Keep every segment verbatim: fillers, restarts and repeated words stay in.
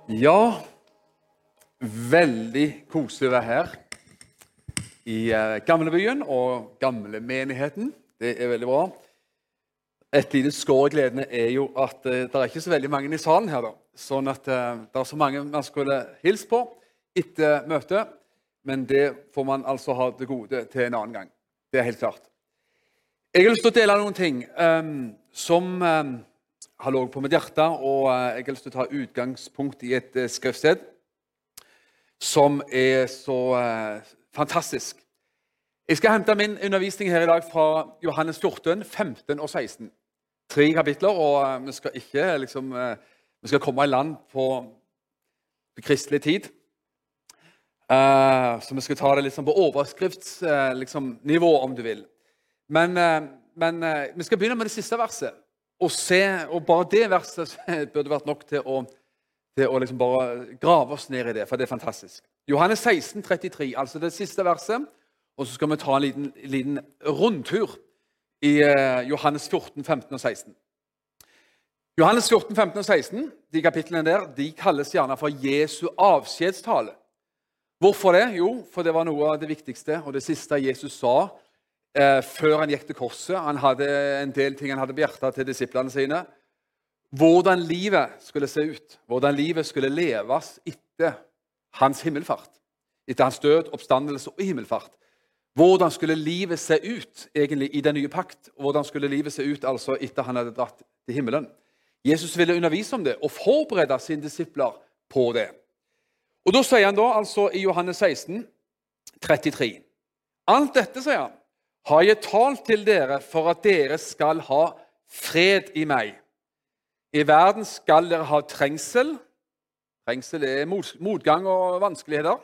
Ja, veldig koselig å være her i uh, Gamlebyen og gamle menigheten. Det er veldig bra. Et lite skår i gledene er jo at uh, det er ikke så veldig mange i salen her da. Sånn at uh, det er så mange man skulle hilse på etter møtet, men det får man altså ha det gode til en annen gang. Det er helt klart. Jeg har lyst til å dele noen ting um, som... Um, har låget på mitt hjerte, og jeg har lyst til å ta utgangspunkt i et skriftsted som er så uh, fantastisk. Jeg skal hente min undervisning her i dag fra Johannes fjorten, femten og seksten. Tre kapitler, og uh, vi skal ikke liksom, uh, vi skal komme i land på, på kristelig tid. Uh, så vi skal ta det liksom på overskriftsnivå, uh, liksom, om du vil. Men, uh, men uh, vi skal begynne med det siste verset. Og se, og bare det verset burde vært nok til å, til å liksom bare grave oss ned i det, for det er fantastisk. Johannes seksten, trettitre, altså det siste verset, og så skal vi ta en liten, liten rundtur i uh, Johannes fjorten, femten og seksten. Johannes fjorten, femten og seksten, de kapitlene der, de kalles gjerne for Jesu avskjedstale. Hvorfor det? Jo, for det var noe av det viktigste, og det siste Jesus sa, Eh, før han gikk til korset. Han hadde en del ting han hadde på hjertet til disiplene sine. Hvordan livet skulle se ut. Hvordan livet skulle leves etter hans himmelfart. Etter hans død, oppstandelse og himmelfart. Hvordan skulle livet se ut egentlig i den nye pakt. Hvordan skulle livet se ut altså etter han hadde dratt til himmelen. Jesus ville undervise om det og forberede sine disipler på det. Og da sier han da altså i Johannes seksten, trettitre. Alt dette, sier han, har jeg talt til dere for at dere skal ha fred i meg. I verden skal dere ha trengsel. Trengsel er motgang og vanskeligheter.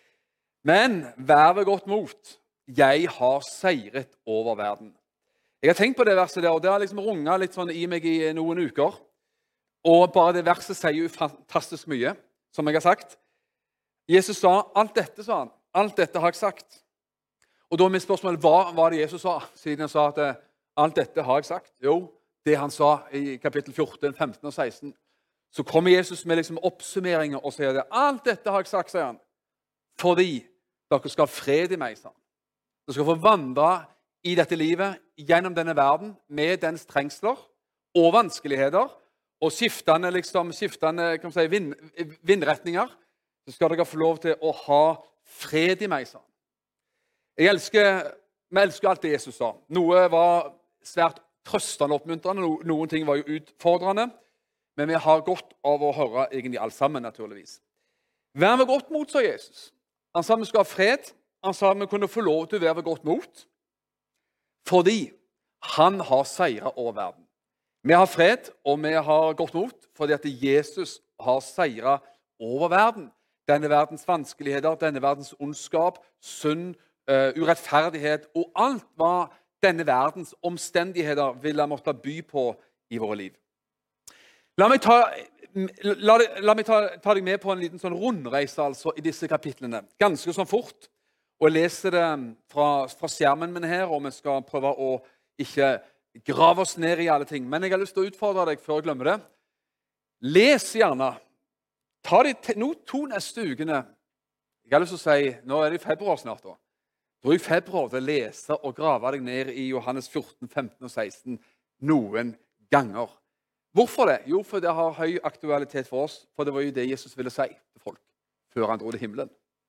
Men vær ved godt mot. Jeg har seiret over verden. Jeg har tenkt på det verset der, og det har liksom runget litt sånn i meg i noen uker. Og bare det verset sier jo fantastisk mye, som jeg har sagt. Jesus sa, alt dette, sa han. Alt dette har jeg sagt. Og da er mitt spørsmål, hva var det Jesus sa? Siden han sa at alt dette har jeg sagt. Jo, det han sa i kapittel fjorten, femten og seksten. Så kommer Jesus med liksom oppsummeringer og sier det. Alt dette har jeg sagt, sier han. Fordi dere skal ha fred i meg, sa han. Dere skal få vandre i dette livet gjennom denne verden med dens trengsler og vanskeligheter og skiftende, liksom, skiftende kan man si, vind, vindretninger. Så skal dere få lov til å ha fred i meg, sa han. Jeg elsker, vi elsker alt det Jesus sa. Noe var svært trøstende og oppmuntrende, no, noen ting var jo utfordrende, men vi har godt av å høre egentlig alt sammen, naturligvis. Vær ved godt mot, sa Jesus. Han sa vi skal ha fred. Han sa vi kunne få lov til å være ved godt mot, fordi han har seiret over verden. Vi har fred, og vi har godt mot, fordi at Jesus har seiret over verden. Denne verdens vanskeligheter, denne verdens ondskap, synd, Uh, urettferdighet og alt hva denne verdens omstendigheter vil ha måttet by på i våre liv. La meg, ta, la, la meg ta, ta deg med på en liten sånn rundreise altså, i disse kapitlene. Ganske sånn fort. Og jeg leser det fra, fra skjermen min her, og vi skal prøve å ikke grave oss ned i alle ting. Men jeg har lyst til å utfordre deg før jeg glemmer det. Les gjerne. Ta de no, to neste ukene. Jeg har lyst til å si, nå er det i februar snart da. Bruk februar til å lese og grave deg ned i Johannes fjorten, femten og seksten noen ganger. Hvorfor det? Jo, for det har høy aktualitet for oss, for det var jo det Jesus ville si til folk før han dro til himmelen.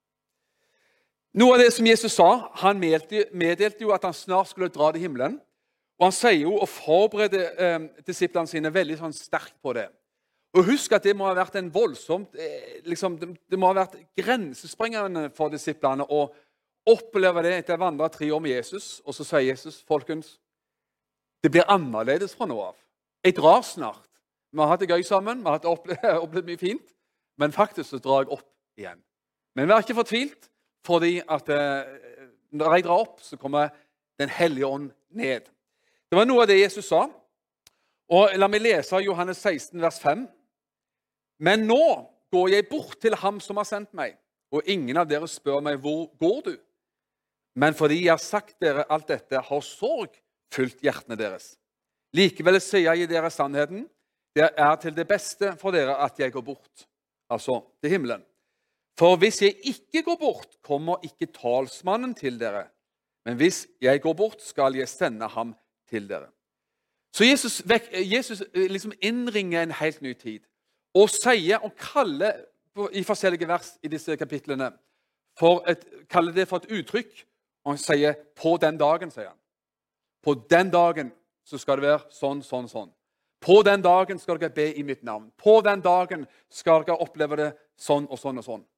Noe av det som Jesus sa, han meddelte jo at han snart skulle dra til himmelen, og han sier jo og forbereder eh, disiplene sine veldig sånn sterkt på det. Og husk at det må ha vært en voldsomt, eh, liksom, det, det må ha vært grensesprengende for disiplene å opplever det etter å vandre tre år med Jesus, og så sier Jesus, folkens, det blir annerledes fra nå av. Jeg drar snart. Vi har hatt det gøy sammen, vi har hatt opplevd, opplevd mye fint, men faktisk så drar jeg opp igjen. Men vær ikke fortvilt, fordi at eh, når jeg drar opp, så kommer den hellige ånd ned. Det var noe av det Jesus sa, og la meg lese Johannes seksten, vers fem. Men nå går jeg bort til ham som har sendt meg, og ingen av dere spør meg, hvor går du? Men fordi jeg har sagt dere alt dette, har sorg fylt hjertene deres. Likevel sier jeg i dere sannheten, det er til det beste for dere at jeg går bort. altså til himmelen. For hvis jeg ikke går bort, kommer ikke talsmannen til dere. Men hvis jeg går bort, skal jeg sende ham til dere. Så Jesus, Jesus liksom innringer en helt ny tid, og sier og kaller i forskjellige vers i disse kapitlene, for et, kaller det for et uttrykk, og han sier, på den dagen, sier han. På den dagen så skal det være sånn, sånn, sånn. På den dagen skal dere be i mitt navn. På den dagen skal dere oppleve det sånn og sånn og sånn.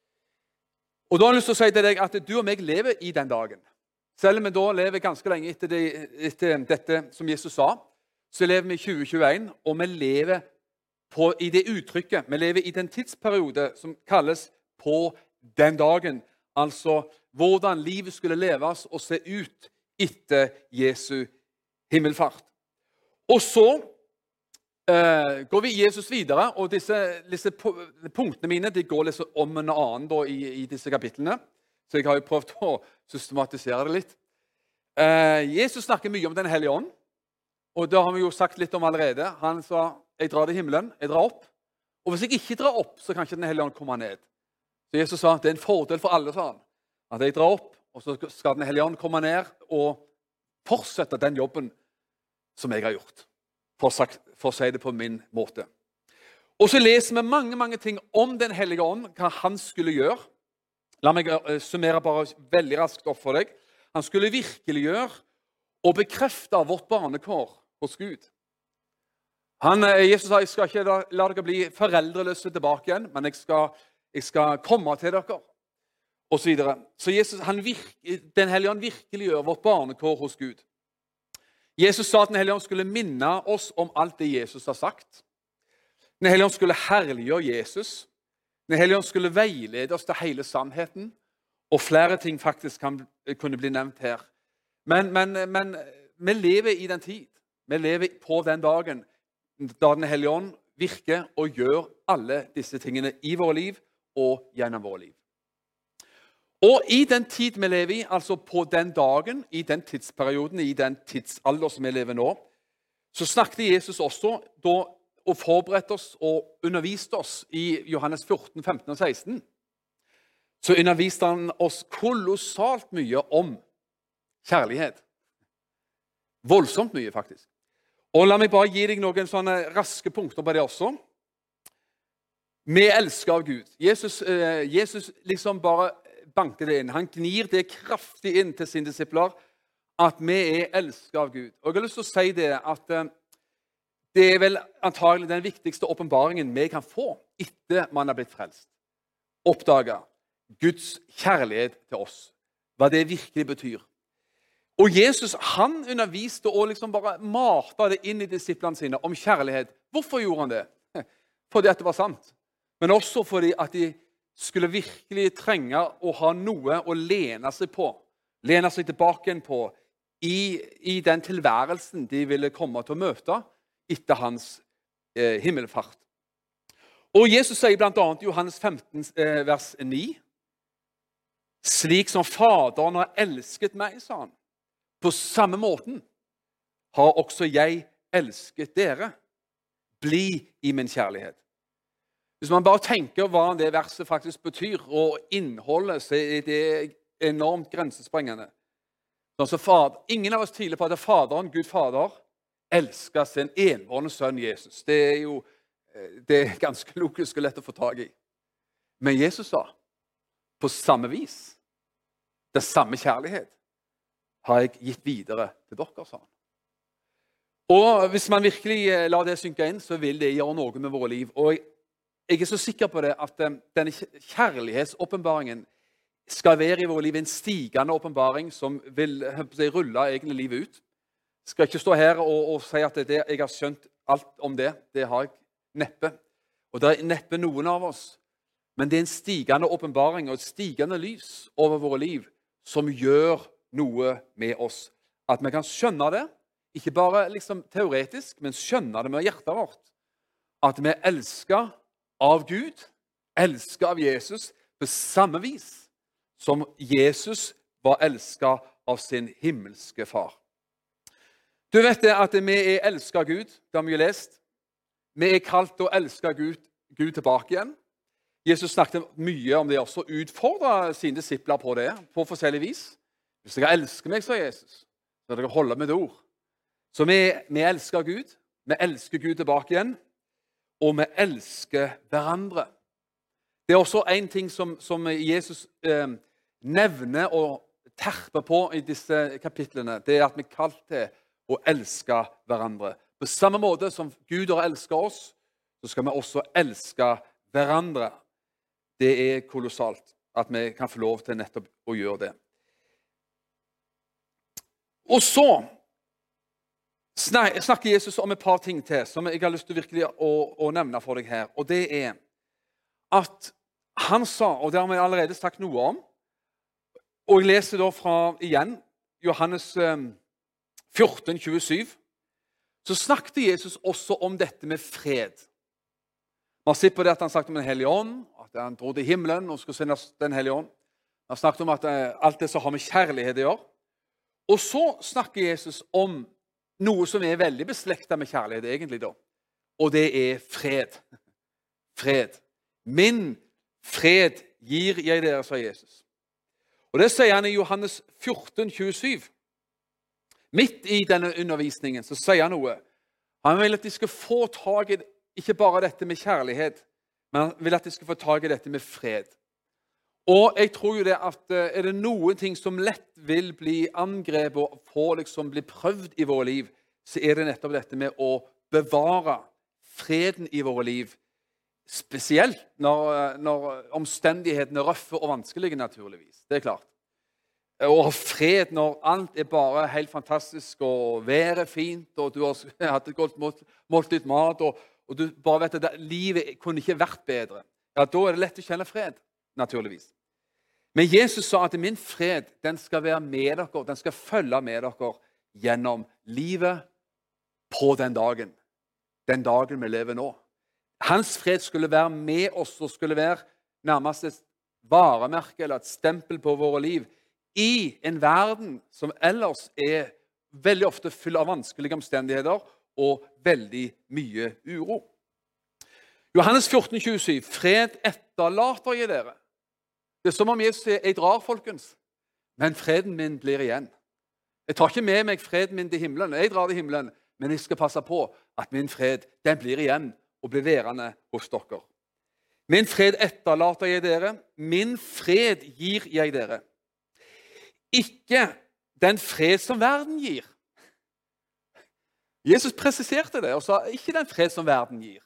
Og da har jeg lyst til å si til deg at du og meg lever i den dagen. Selv om vi da lever ganske lenge etter, det, etter dette som Jesus sa, så lever vi i tjue tjueen, og vi lever på, i det uttrykket. Vi lever i den tidsperiode som kalles på den dagen. Altså hvordan livet skulle leves og se ut etter Jesu himmelfart. Og så eh, går vi Jesus videre, og disse, disse punktene mine de går liksom om en annen da, i, i disse kapitlene. Så jeg har jo prøvd å systematisere det litt. Eh, Jesus snakker mye om Den hellige ånd, og det har vi jo sagt litt om allerede. Han sa, jeg drar til himmelen, jeg drar opp. Og hvis jeg ikke drar opp, så kan ikke Den hellige ånd komme ned. Så Jesus sa, det er en fordel for alle, sa han, at jeg drar opp, og så skal Den hellige ånd komme ned og fortsette den jobben som jeg har gjort, for å, sagt, for å si det på min måte. Og så leser vi mange, mange ting om Den hellige ånd, hva han skulle gjøre. La meg summere bare veldig raskt opp for deg. Han skulle virkeliggjøre og bekrefte vårt barnekår hos Gud. Han, Jesus sa, jeg skal ikke la, la dere bli foreldreløse tilbake igjen, men jeg skal, jeg skal komme til dere, og så videre. Så Jesus, han virke, Den hellige ånd virkeliggjør vårt barnekår hos Gud. Jesus sa at Den hellige ånd skulle minne oss om alt det Jesus har sagt. Den hellige ånd skulle herliggjøre Jesus. Den hellige ånd skulle veilede oss til hele sannheten, og flere ting faktisk kan, kunne bli nevnt her. Men, men, men vi lever i den tid. Vi lever på den dagen da Den hellige ånd virker og gjør alle disse tingene i våre liv og gjennom våre liv. Og i den tid vi lever i, altså på den dagen, i den tidsperioden, i den tidsalder som vi lever nå, så snakket Jesus også da og forberedt oss og undervist oss i Johannes fjorten, femten og seksten. Så underviste han oss kolossalt mye om kjærlighet. Voldsomt mye, faktisk. Og la meg bare gi deg noen sånne raske punkter på det også. Vi elsker av Gud. Jesus, eh, Jesus liksom bare banker det inn. Han gnir det kraftig inn til sine disipler at vi er elsket av Gud. Og jeg har lyst til å si det at eh, det er vel antagelig den viktigste åpenbaringen vi kan få etter man har blitt frelst. Oppdage Guds kjærlighet til oss. Hva det virkelig betyr. Og Jesus, han underviste og liksom bare matet det inn i disiplene sine om kjærlighet. Hvorfor gjorde han det? Fordi at det var sant. Men også fordi at de skulle virkelig trenge å ha noe å lene seg på. Lene seg tilbake igjen på i, i den tilværelsen de ville komme til å møte etter hans eh, himmelfart. Og Jesus sier blant annet i Johannes femten, eh, vers ni, slik som Faderen har elsket meg, sa han, på samme måten har også jeg elsket dere. Bli i min kjærlighet. Hvis man bare tenker hva det verset faktisk betyr, og innholdet, så er det enormt grensesprengende. Altså, far, ingen av oss tviler på at Faderen, Gud Fader, elsker sin enbårne sønn Jesus. Det er jo det er ganske logisk og lett å få tag i. Men Jesus sa, på samme vis, det samme kjærlighet, har jeg gitt videre til dere, sa han. Og hvis man virkelig lar det synke inn, så vil det gjøre noe med våre liv. Og jeg er så sikker på det at denne kjærlighetsåpenbaringen skal være i våre liv en stigende åpenbaring som vil si, rulle egentlig livet ut. Jeg skal ikke stå her og, og si at det, jeg har skjønt alt om det. Det har jeg neppe. Og det er neppe noen av oss. Men det er en stigende åpenbaring og et stigende lys over våre liv som gjør noe med oss. At vi kan skjønne det, ikke bare liksom teoretisk, men skjønne det med hjertet vårt. At vi elsker av Gud, elsker av Jesus på samme vis som Jesus var elsket av sin himmelske far. Du vet det at vi er elsket av Gud, det har vi jo lest. Vi er kalt å elske Gud, Gud tilbake igjen. Jesus snakket mye om det også, utfordret sine disipler på det, på forskjellig vis. Hvis dere elsker meg, sa Jesus, så skal dere holde mitt ord. Så vi, vi elsker Gud, vi elsker Gud tilbake igjen, og vi elsker hverandre. Det er også en ting som, som Jesus eh, nevner og terper på i disse kapitlene. Det er at vi er kalt til å elske hverandre. På samme måte som Gud har elsket oss, så skal vi også elske hverandre. Det er kolossalt at vi kan få lov til nettopp å gjøre det. Og så snakker Jesus om et par ting til som jeg har lyst til virkelig å, å nevne for deg her. Og det er at han sa, og det har vi allerede sagt noe om, og jeg leser da fra igjen Johannes fjorten tjuesju, så snakket Jesus også om dette med fred. Man har sett på det at han snakket om den hellige ånd, at han dro til himmelen og skulle sende den hellige ånd. Han har snakket om at alt det som har med kjærlighet å gjøre. Og så snakker Jesus om noe som er veldig beslektet med kjærlighet egentlig da. Og det er fred. Fred. Min fred gir jeg dere, sa Jesus. Og det sier han i Johannes fjorten tjuesju. Midt i denne undervisningen så sier han noe. Han vil at de skal få tag i ikke bare dette med kjærlighet, men han vil at de skal få tag i dette med fred. Og jeg tror jo det at er det noen ting som lett vil bli angrepet og få liksom bli prøvd i våre liv, så er det nettopp dette med å bevare freden i våre liv. Spesielt når, når omstendighetene er røffe og vanskelige, naturligvis. Det er klart. Å ha fred når alt er bare helt fantastisk, og været er fint, og du har hatt et godt måltid mat, og, og du bare vet at livet kunne ikke vært bedre. Ja, da er det lett å kjenne fred, naturligvis. Men Jesus sa at min fred, den skal være med dere, den skal følge med dere gjennom livet på den dagen. Den dagen vi lever nå. Hans fred skulle være med oss, og skulle være nærmest et varemerke eller et stempel på våre liv, i en verden som ellers er veldig ofte full av vanskelige omstendigheter og veldig mye uro. Johannes fjorten tjuesju, fred etterlater jeg dere. Det er som om Jesus sier, jeg drar, folkens, men freden min blir igjen. Jeg tar ikke med meg freden min til himmelen, jeg drar til himmelen, men jeg skal passe på at min fred, den blir igjen og blir værende hos dere. Min fred etterlater jeg dere, min fred gir jeg dere. Ikke den fred som verden gir. Jesus presiserte det og sa, ikke den fred som verden gir.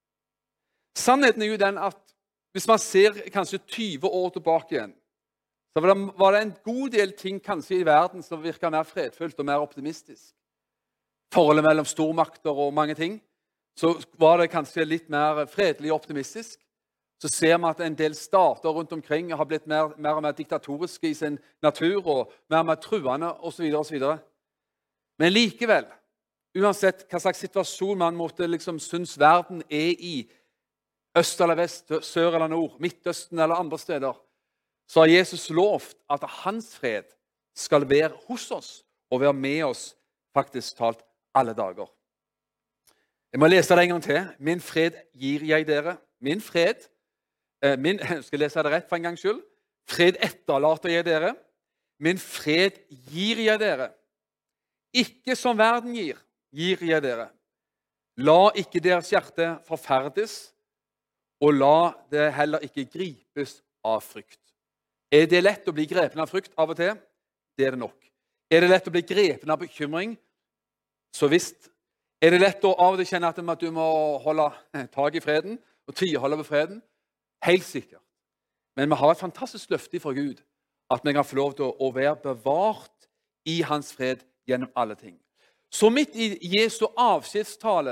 Sannheten er jo den at hvis man ser kanskje tyve år tilbake igjen, så var det, var det en god del ting kanskje i verden som virker mer fredfullt og mer optimistisk. Forholdet mellom stormakter og mange ting, så var det kanskje litt mer fredelig og optimistisk. Så ser vi at en del stater rundt omkring har blitt mer, mer og mer diktatoriske i sin natur, og mer og mer truende, og så videre, og så videre. Men likevel, uansett hva slags situasjon man måtte liksom synes verden er i, øst eller vest, sør eller nord, Midtøsten eller andre steder, så har Jesus lovt at hans fred skal være hos oss, og være med oss faktisk talt alle dager. Jeg må lese det en gang til. Min fred gir jeg dere. Min fred Min, skal jeg lese det rett for en gangs skyld? Fred etterlater jeg dere. Min fred gir jeg dere. Ikke som verden gir, gir jeg dere. La ikke deres hjerte forferdes, og la det heller ikke gripes av frykt. Er det lett å bli grepen av frykt av og til? Det er det nok. Er det lett å bli grepen av bekymring? Så visst. Er det lett å av og til kjenne at du må holde tag i freden, og tviholde på freden? Helt sikkert. Men vi har et fantastisk løfte fra Gud at vi kan få lov til å være bevart i hans fred gjennom alle ting. Så midt i Jesu avskjedstale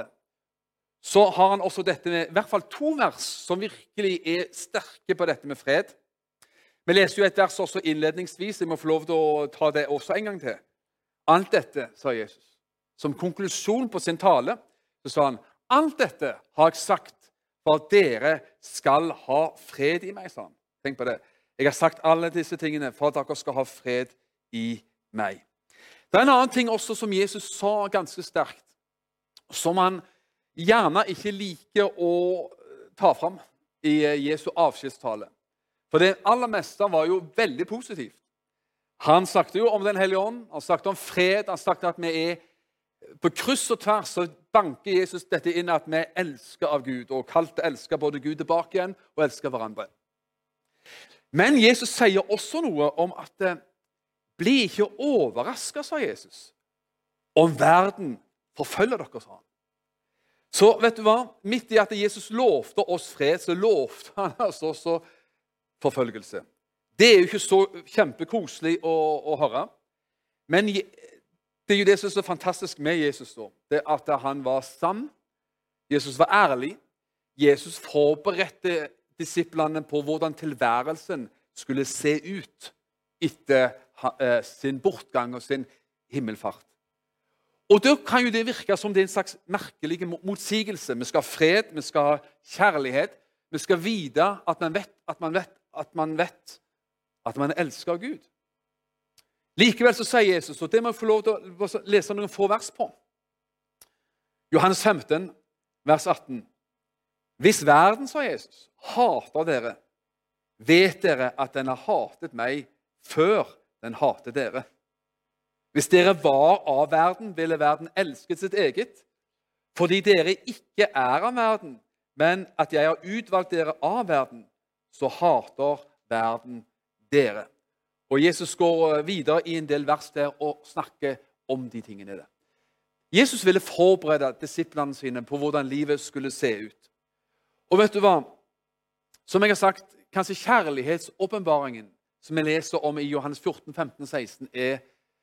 så har han også dette med i hvert fall to vers som virkelig er sterke på dette med fred. Vi leser jo et vers også innledningsvis. Jeg må få lov til å ta det også en gang til. Alt dette, sa Jesus, som konklusjon på sin tale, så sa han, alt dette har jeg sagt for at dere skal ha fred i meg, sa han. Tenk på det. Jeg har sagt alle disse tingene for at dere skal ha fred i meg. Det er en annen ting også som Jesus sa ganske sterkt, som han gjerne ikke liker å ta fram i Jesu avskjedstale. For det aller meste var jo veldig positivt. Han snakket jo om den hellige ånd, han snakket om fred, han snakket at vi er på kryss og tvers, så banker Jesus dette inn at vi elsker av Gud, og kalt å elske både Gud tilbake igjen og elske hverandre. Men Jesus sier også noe om at bli ikke overrasket, sa Jesus, om verden forfølger dere, sa han. Så vet du hva? Midt i at Jesus lovte oss fred, så lovte han oss også forfølgelse. Det er jo ikke så kjempekoselig å, å høre. Men det er jo det som er så fantastisk med Jesus da. Det er at han var sann. Jesus var ærlig. Jesus forberedte disiplene på hvordan tilværelsen skulle se ut etter eh, sin bortgang og sin himmelfart. Og da kan jo det virke som det er en slags merkelig motsigelse. Vi skal ha fred, vi skal ha kjærlighet, vi skal vite at man vet at man vet at man vet at man elsker Gud. Likevel så sier Jesus, og det må jeg få lov til å lese noen få vers på. Johannes femten, vers atten. Hvis verden, sa Jesus, hater dere, vet dere at den har hatet meg før den hatet dere. Hvis dere var av verden, ville verden elsket sitt eget, fordi dere ikke er av verden, men at jeg har utvalgt dere av verden, så hater verden dere. Og Jesus går videre i en del vers der og snakker om de tingene der. Jesus ville forberede disiplene sine på hvordan livet skulle se ut. Og vet du hva? Som jeg har sagt, kanskje kjærlighetsåpenbaringen som jeg leser om i Johannes fjorten, femten og seksten er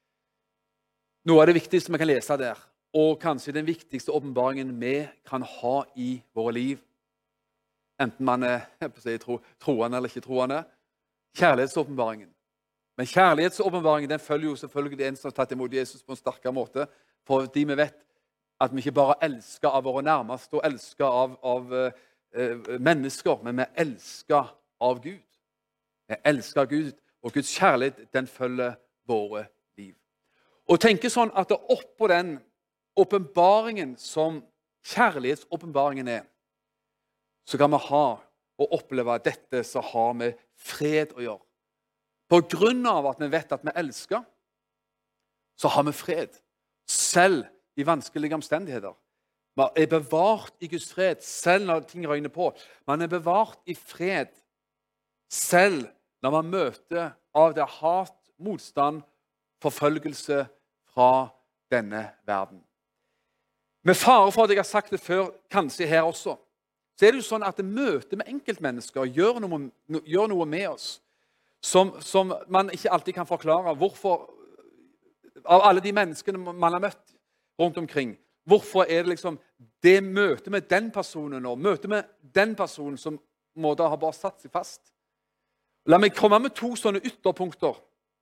noe av det viktigste vi kan lese der, og kanskje den viktigste åpenbaringen vi kan ha i våre liv. Enten man er jeg på å si, tro, troende eller ikke troende. Kjærlighetsåpenbaringen. Men kjærlighetsåpenbaringen den følger jo selvfølgelig den som har tatt imot Jesus på en sterkere måte, fordi vi vet at vi ikke bare elsker av våre nærmeste og elsker av, av uh, mennesker, men vi elsker av Gud. Vi elsker Gud, og Guds kjærlighet den følger våre liv. Og tenke sånn at det oppå den åpenbaringen som kjærlighetsåpenbaringen er, så kan vi ha og oppleve dette som har med fred å gjøre. På grunn av at vi vet at vi elsker, så har vi fred. Selv i vanskelige omstendigheter. Man er bevart i Guds fred, selv når ting røyner på. Man er bevart i fred, selv når man møter av det hat, motstand, forfølgelse fra denne verden. Med fare for at jeg har sagt det før, kanskje her også, så er det jo sånn at møtet med enkeltmennesker gjør noe, gjør noe med oss, som, som man ikke alltid kan forklare. Hvorfor, av alle de menneskene man har møtt rundt omkring, hvorfor er det liksom det møtet med den personen og møtet med den personen som må da ha bare satt seg fast? La meg komme med to sånne ytterpunkter.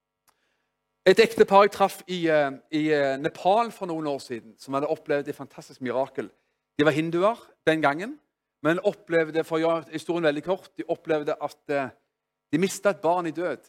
Et ektepar jeg traff i, i Nepal for noen år siden, som hadde opplevd et fantastisk mirakel. De var hinduer den gangen, men opplevde, for å gjøre historien veldig kort, de opplevde at de mistet et barn i død.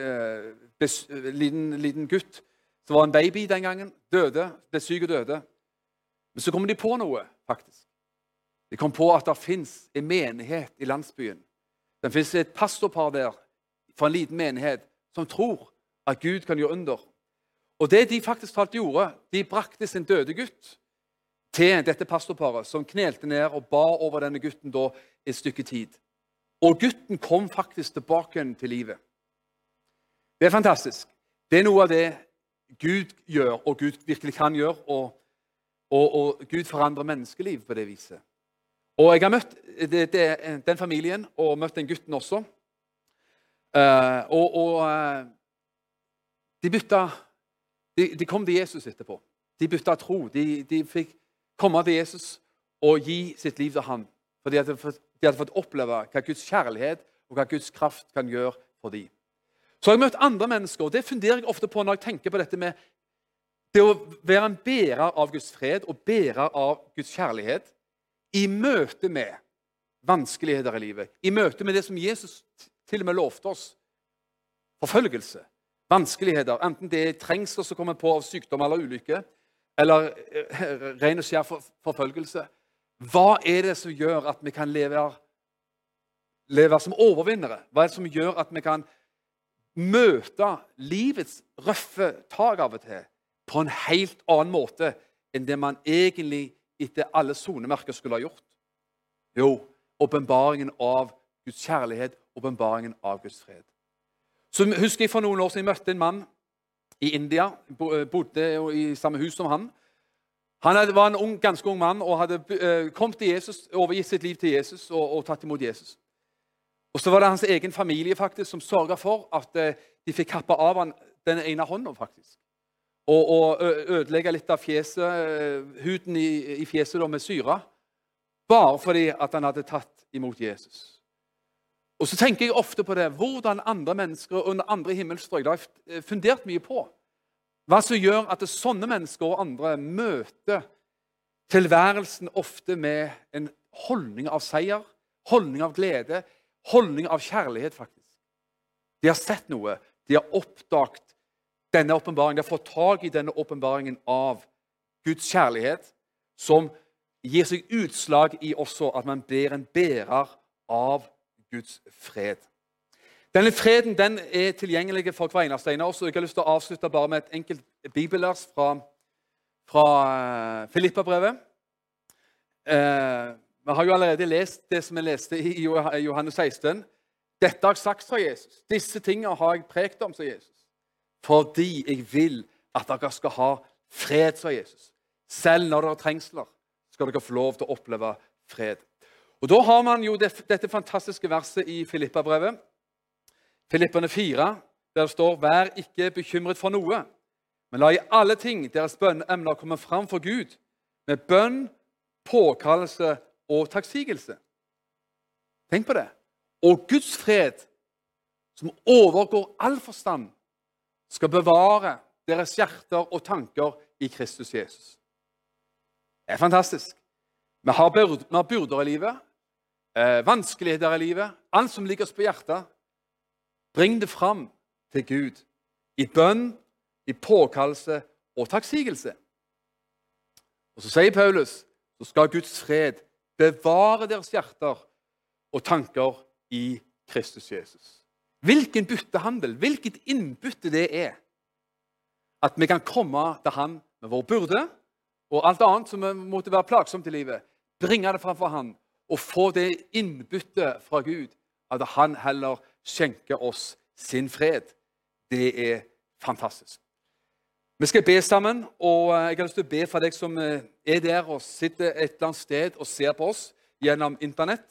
En liten, liten gutt som var en baby den gangen, døde, ble syk og døde. Men så kom de på noe, faktisk. De kom på at det finnes en menighet i landsbyen. Det finnes et pastorpar der, for en liten menighet, som tror at Gud kan gjøre under. Og det de faktisk talt gjorde, de brakte sin døde gutt til dette pastorparet, som knelte ned og ba over denne gutten da et stykke tid. Og gutten kom faktisk tilbake til livet. Det er fantastisk. Det er noe av det Gud gjør, og Gud virkelig kan gjøre, og, og, og Gud forandrer menneskeliv på det viset. Og jeg har møtt det, det, den familien, og møtt den gutten også. Uh, og og uh, de bytta, de, de kom til Jesus etterpå. De bytta tro. De, de fikk komme til Jesus og gi sitt liv til han. For de hadde, fått, de hadde fått oppleve hva Guds kjærlighet og hva Guds kraft kan gjøre for dem. Så har jeg møtt andre mennesker, og det funderer jeg ofte på når jeg tenker på dette med det å være en bærer av Guds fred og bærer av Guds kjærlighet i møte med vanskeligheter i livet. I møte med det som Jesus til og med lovte oss. Forfølgelse, vanskeligheter, enten det er trengsler som kommer på av sykdom eller ulykke, eller ren og skjær forfølgelse. Hva er det som gjør at vi kan leve leve som overvinnere? Hva er det som gjør at vi kan møte livets røffe tag av og til på en helt annen måte enn det man egentlig etter alle sonemerker skulle ha gjort? Jo, åpenbaringen av Guds kjærlighet, åpenbaringen av Guds fred. Så husker jeg for noen år siden jeg møtte en mann i India, bodde i samme hus som han. Han var en ung, ganske ung mann og hadde kommet til Jesus, overgitt sitt liv til Jesus og, og tatt imot Jesus. Og så var det hans egen familie faktisk som sørget for at de fikk kappe av han den ene hånden faktisk. Og, og ødelegge litt av fjeset, huden i, i fjeset da, med syre, bare fordi at han hadde tatt imot Jesus. Og så tenker jeg ofte på det, hvordan andre mennesker under andre himmelstrøk, det har jeg fundert mye på. Hva som gjør at sånne mennesker og andre møter tilværelsen ofte med en holdning av seier, holdning av glede, holdning av kjærlighet faktisk. De har sett noe, de har oppdaget denne åpenbaringen, de har fått tag i denne åpenbaringen av Guds kjærlighet, som gir seg utslag i også at man blir en bærer av Guds fred. Denne freden den er tilgjengelig for hver eneste en av oss, og jeg har lyst til å avslutte bare med et enkelt bibelvers fra, fra Filipperbrevet. Eh, vi har jo allerede lest det som jeg leste i Johannes seksten. Dette har jeg sagt fra Jesus. Disse tingene har jeg prekt om, sa Jesus. Fordi jeg vil at dere skal ha fred, sa Jesus. Selv når dere har trengsler, skal dere få lov til å oppleve fred. Og da har man jo det, dette fantastiske verset i Filipperbrevet, Filipperne fire, der det står, vær ikke bekymret for noe, men la i alle ting deres bønneemner komme fram for Gud, med bønn, påkallelse og takksigelse. Tenk på det. Og Guds fred, som overgår all forstand, skal bevare deres hjerter og tanker i Kristus Jesus. Det er fantastisk. Vi har byrder, vi har byrder i livet, eh, vanskeligheter i livet, alt som ligger oss på hjertet. Bring det fram til Gud i bønn, i påkallelse og takksigelse. Og så sier Paulus, så skal Guds fred bevare deres hjerter og tanker i Kristus Jesus. Hvilken byttehandel, hvilket innbytte det er at vi kan komme til han med vår byrde og alt annet som måtte være plagsomt i livet, bringe det framfor han og få det innbyttet fra Gud, at han heller skjenker oss sin fred. Det er fantastisk. Vi skal be sammen, og jeg har lyst til å be for deg som er der og sitter et eller annet sted og ser på oss gjennom internett.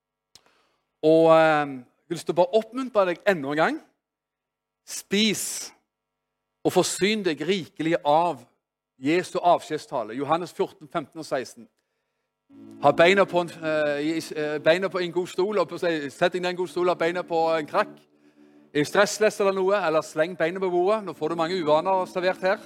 Og jeg har lyst til å bare oppmuntre deg enda en gang. Spis og forsyn deg rikelig av Jesu avskjedstale, Johannes fjorten, femten og seksten. Ha beina på en, uh, beina på en god stol, og sett deg ned en god stol og beina på en krakk. Er du stressless eller noe, eller sleng beina på bordet. Nå får du mange uvaner servert her.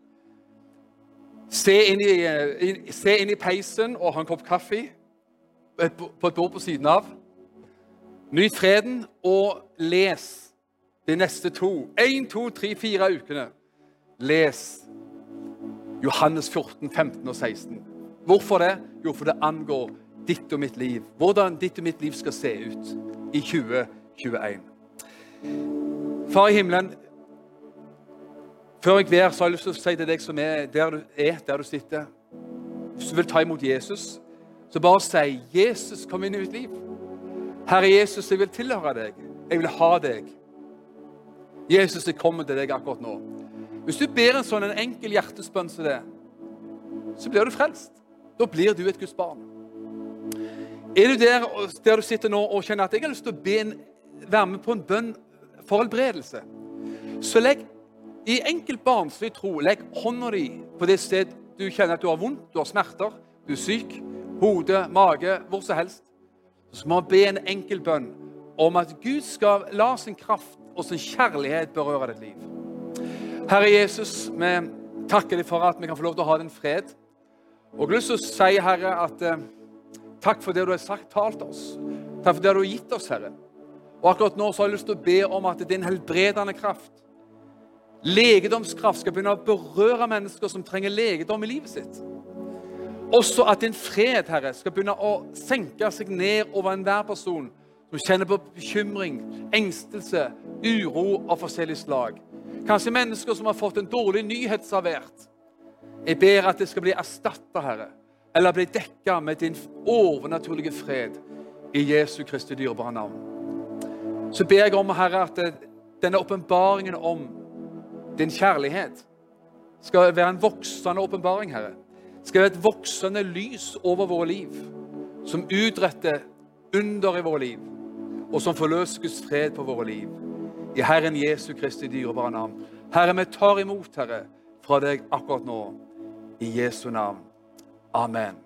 Se inn i, in, se inn i peisen og ha en kopp kaffe på et bord på siden av. Nyt freden og les de neste to, en, to, tre, fire ukene. Les Johannes fjorten, femten og seksten. Hvorfor det? Jo, for det angår ditt og mitt liv. Hvordan ditt og mitt liv skal se ut i tjue tjueen. Far i himmelen, før jeg ber, så har jeg lyst til å si til deg som er der du er, der du sitter. Hvis du vil ta imot Jesus, så bare si, Jesus, kom inn i mitt liv. Herre Jesus, jeg vil tilhøre deg. Jeg vil ha deg. Jesus, jeg kommer til deg akkurat nå. Hvis du ber en sånn en enkel hjertesbønn som det, så blir du frelst. Da blir du et Guds barn. Er du der, der du sitter nå og kjenner at jeg har lyst til å be en, være med på en bønn for helbredelse, så legg i enkel barnslig tro, legg hånda di på det sted du kjenner at du har vondt, du har smerter, du er syk, hode, mage, hvor som helst. Så skal man be en enkel bønn om at Gud skal la sin kraft og sin kjærlighet berøre ditt liv. Herre Jesus, vi takker deg for at vi kan få lov til å ha den fred. Og jeg har lyst til å si, Herre, at eh, takk for det du har sagt, talt oss. Takk for det du har gitt oss, Herre. Og akkurat nå så har jeg lyst til å be om at din helbredende kraft, legedomskraft, skal begynne å berøre mennesker som trenger legedom i livet sitt. Også at din fred, Herre, skal begynne å senke seg ned over enhver person som kjenner på bekymring, engstelse, uro av forskjellig slag. Kanskje mennesker som har fått en dårlig nyhet servert. Jeg ber at det skal bli erstattet, Herre, eller bli dekket med din overnaturlige fred i Jesu Kristi dyrebare navn. Så ber jeg om, Herre, at denne åpenbaringen om din kjærlighet skal være en voksende åpenbaring, Herre. Skal være et voksende lys over våre liv, som utretter under i våre liv, og som forløser Guds fred på våre liv. I Herren Jesu Kristi dyrebare navn. Herre, vi tar imot, Herre, fra deg akkurat nå. I Jesu navn. Amen.